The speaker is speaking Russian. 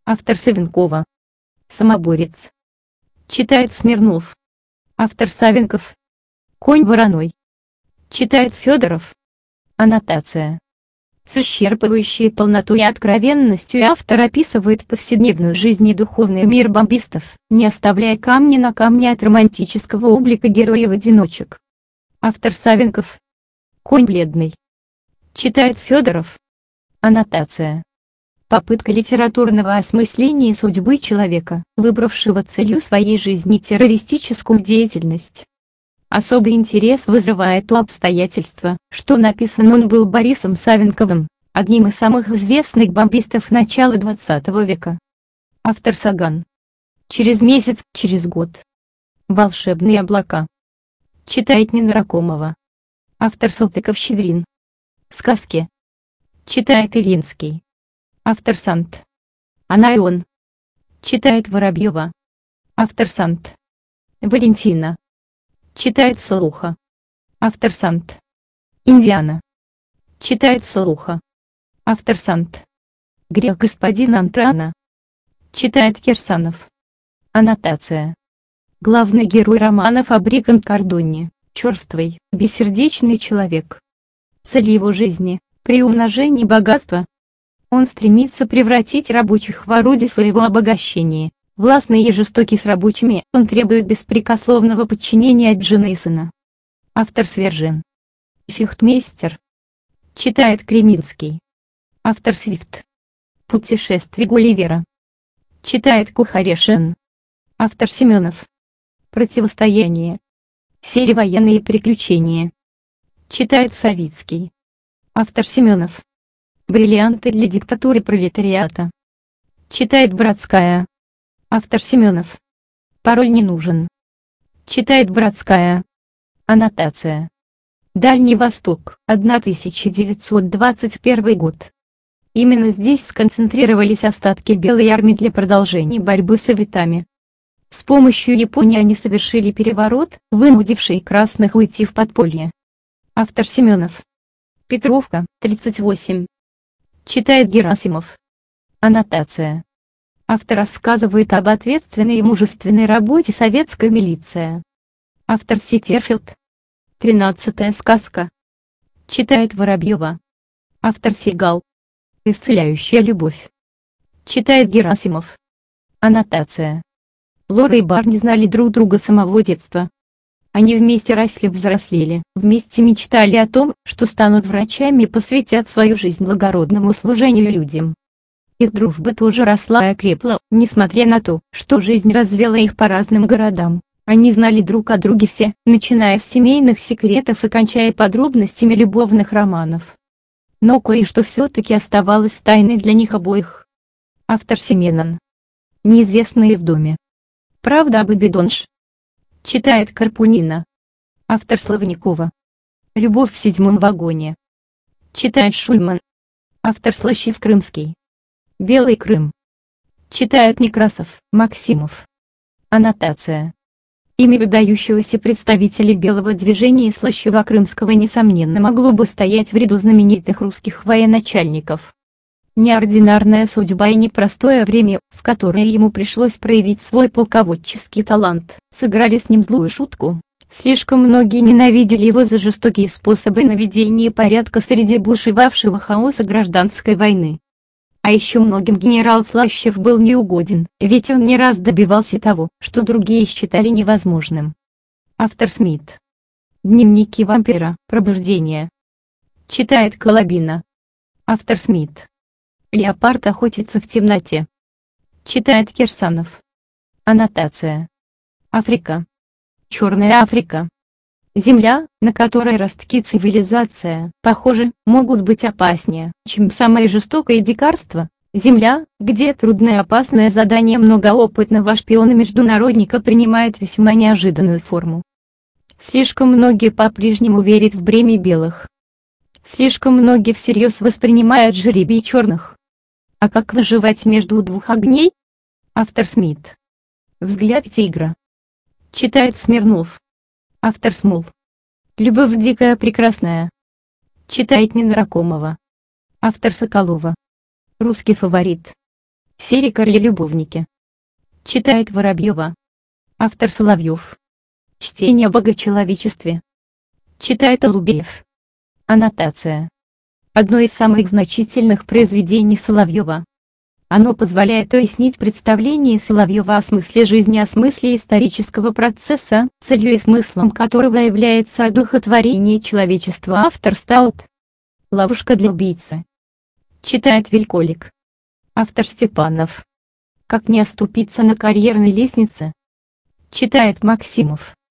Автор Савенкова. Самоборец. Читает Смирнов. Автор Савенков. Конь вороной. Читает Федоров. Аннотация. С исчерпывающей полнотой и откровенностью автор описывает повседневную жизнь и духовный мир бомбистов, не оставляя камня на камне от романтического облика героев-одиночек. Автор Савенков. Конь бледный. Читает Федоров. Аннотация. Попытка литературного осмысления судьбы человека, выбравшего целью своей жизни террористическую деятельность. Особый интерес вызывает то обстоятельство, что написан он был Борисом Савенковым, одним из самых известных бомбистов начала XX века. Автор Саган. Через месяц, через год. Волшебные облака. Читает Нина Ракомова. Автор Салтыков-Щедрин. Сказки. Читает Ильинский. Автор Сант. Она и он. Читает Воробьева. Автор Сант. Валентина. Читает Слуха. Автор Сант. Индиана. Читает Слуха. Автор Сант. Грех господина Антрана. Читает Кирсанов. Аннотация. Главный герой романа «Фабрикант Кордони», черствый, бессердечный человек. Цель его жизни – приумножение богатства. Он стремится превратить рабочих в орудие своего обогащения. Властный и жестокий с рабочими, он требует беспрекословного подчинения от жены и сына. Автор Свержен. Фехтмейстер. Читает Креминский. Автор Свифт. Путешествие Гулливера. Читает Кухарешин. Автор Семенов. Противостояние. Серия «Военные приключения». Читает Савицкий. Автор Семенов. Бриллианты для диктатуры пролетариата. Читает Братская. Автор Семенов. Пароль не нужен. Читает Братская. Аннотация. Дальний Восток, 1921 год. Именно здесь сконцентрировались остатки Белой армии для продолжения борьбы с советами. С помощью Японии они совершили переворот, вынудивший красных уйти в подполье. Автор Семенов. Петровка, 38. Читает Герасимов. Аннотация. Автор рассказывает об ответственной и мужественной работе советской милиции. Автор Ситтерфилд. 13-я сказка. Читает Воробьева. Автор Сигал. Исцеляющая любовь. Читает Герасимов. Аннотация. Лора и Барни знали друг друга с самого детства. Они вместе росли, взрослели, вместе мечтали о том, что станут врачами и посвятят свою жизнь благородному служению людям. Их дружба тоже росла и окрепла, несмотря на то, что жизнь развела их по разным городам. Они знали друг о друге все, начиная с семейных секретов и кончая подробностями любовных романов. Но кое-что все-таки оставалось тайной для них обоих. Автор Семенон. Неизвестные в доме. Правда об Абидонш. Читает Карпунина. Автор Славникова. Любовь в 7-м вагоне. Читает Шульман. Автор Слащев Крымский. Белый Крым. Читает Некрасов, Максимов. Аннотация. Имя выдающегося представителя белого движения Слащева-Крымского несомненно могло бы стоять в ряду знаменитых русских военачальников. Неординарная судьба и непростое время, в которое ему пришлось проявить свой полководческий талант, сыграли с ним злую шутку. Слишком многие ненавидели его за жестокие способы наведения порядка среди бушевавшего хаоса гражданской войны. А еще многим генерал Слащев был неугоден, ведь он не раз добивался того, что другие считали невозможным. Автор Смит. Дневники вампира. Пробуждение. Читает Колобина. Автор Смит. Леопард охотится в темноте. Читает Кирсанов. Аннотация. Африка. Черная Африка. Земля, на которой ростки цивилизация, похоже, могут быть опаснее, чем самое жестокое дикарство. Земля, где трудное и опасное задание многоопытного шпиона-международника принимает весьма неожиданную форму. Слишком многие по-прежнему верят в бремя белых. Слишком многие всерьез воспринимают жребий черных. А как выживать между двух огней? Автор Смит. Взгляд тигра. Читает Смирнов. Автор Смул. Любовь дикая прекрасная. Читает Нина Ракомова. Автор Соколова. Русский фаворит. Серия «Корли-любовники». Читает Воробьева. Автор Соловьев. Чтение о богочеловечестве. Читает Алубеев. Аннотация. Одно из самых значительных произведений Соловьева. Оно позволяет уяснить представление Соловьева о смысле жизни, о смысле исторического процесса, целью и смыслом которого является одухотворение человечества. Автор Стаут. Ловушка для убийцы. Читает Вельколик. Автор Степанов. Как не оступиться на карьерной лестнице. Читает Максимов.